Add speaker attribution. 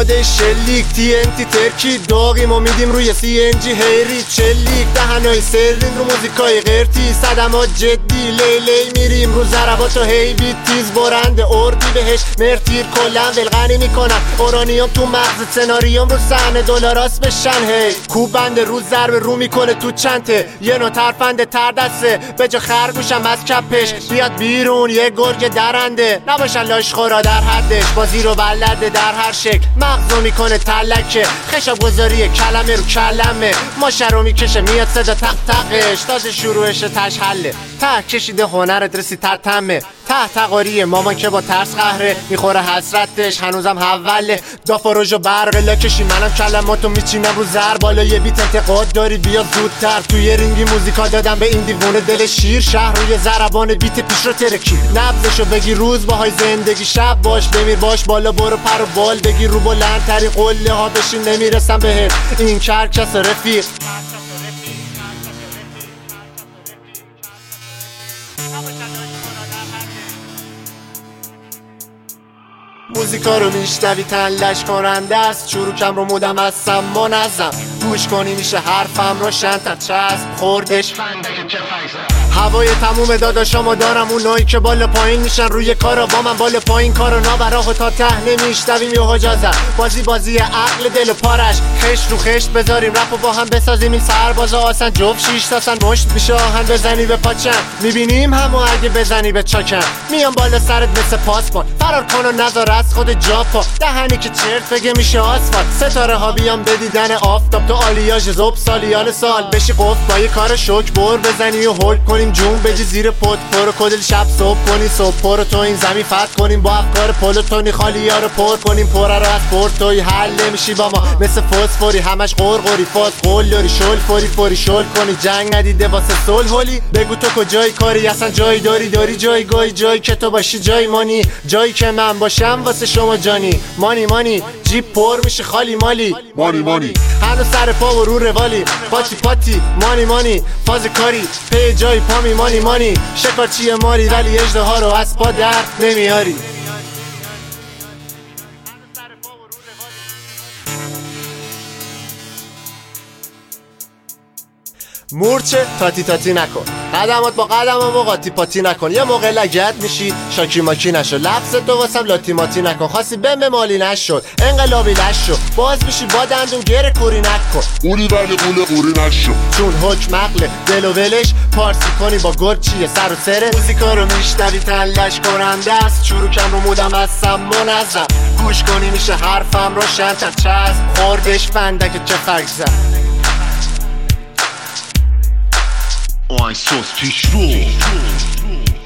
Speaker 1: آماده شلیک TNT ترکی داغیم و میدیم روی CNG هیری چلیک دهنای سرین رو موزیکای غیرتی صدمات جدی لیلی میریم رو ضربات و هیبی تیز برنده اردی بهش مرتیر کلن ولغنی میکنن اورانیوم تو مغز سناریوم رو صحنه دلاراست بشن هی کوب بنده رو ضربه رو میکنه تو چنته یه نوع ترفنده تر دسته به جا خرگوشم از کپش بیاد بیرون یه گرگ درنده نباشن لاشخورا در حدش بازی رو بلده در هر شکل مغزو میکنه تلکه خشاب گذاری کلمه رو کلمه ماشه رو میکشه میاد صدا تق تقش تازه شروعش تش حله ته کشیده هنرت رسی ترتمه ته تقاری مامان که با ترس قهره میخوره حسرتش هنوزم حوله دافاروژو برق لاکشی منم کلماتو میچینم رو زر بالا یه بیت انتقاد داری بیا زودتر توی رینگی موزیکا دادم به این دیوونه دل شیر شهر روی ضربان بیت پیش رو ترکی نبضشو بگی روز باهای زندگی شب باش بمیر باش بالا برو پر و بال بگی رو بلندتری قله ها بشین نمیرسم بهت این کرکس رفیق موزیکا رو میشنوی تنلش کننده است چروکم رو مودم از سم منظم گوش کنی میشه حرفم روشن تا چسب خوردش هوای تموم داداشامو دارم اونایی که بالا پایین میشن روی کارا با من بالا پایین کارو نابراه تا ته نمیشتویم یه حجازم بازی عقل دل و پارش خشت رو خشت بذاریم رپ و با هم بسازیم این سربازا آسن جفت شیش تاسن مشت میشه آهن بزنی به پاچن میبینیم همو اگه بزنی به چاکن میام بالا سرت مثل پاسپورت فرار کن و نذار از خود جاپا دهنی که چرت بگه میشه آسفالت ستاره ها بیام به دیدن آفتاب تو آلیاژ زوب سالیان سال بشی قفل با یه کار شوک بر بزنی و هولد کنیم جون بجی زیر پت پرو کدل شب صبح کنی صبح پرو تو این زمین فتح کنیم با افکار پلوتونی خالی ها رو پر کنیم پره رو از پورتوی حل نمیشی با ما مثل فسفوری همش قرقری فاز قلدری شل فوری شل کنی جنگ ندیده واسه صلح هولی بگو تو کجای کاری اصلا جایی داری جایی که تو باشی جای مانی جایی که من باشم واسه شما جانی مانی جیب پر میشه خالی مالی مانی هنو سر پا و رو روالی پاتی مانی فاز کاری پی جای پا مانی شکارچی ماری ولی اژدها رو از پا در نمیاری مورچه تاتی نکن قدمات با قدمم و قاطی پاتی نکن یه موقع لگت میشی شاکی ماکی نشو لفظ تو واسم لاتی ماتی نکن خاصی بم مالی نشد انقلابی نشو باز میشی با دندون گره کوری نکن
Speaker 2: اولی ولی قوری نشو
Speaker 1: چون حکم عقل دل و ولش پارسی کنی با گرچیه سر و سره موزیکا رو میشنوی تنلش کننده است چروکم رو مودم از سم منظم گوش کنی میشه حرفم روشن تا چسب خوردش فندک چه فرق زد
Speaker 2: Ein Sauce Pichot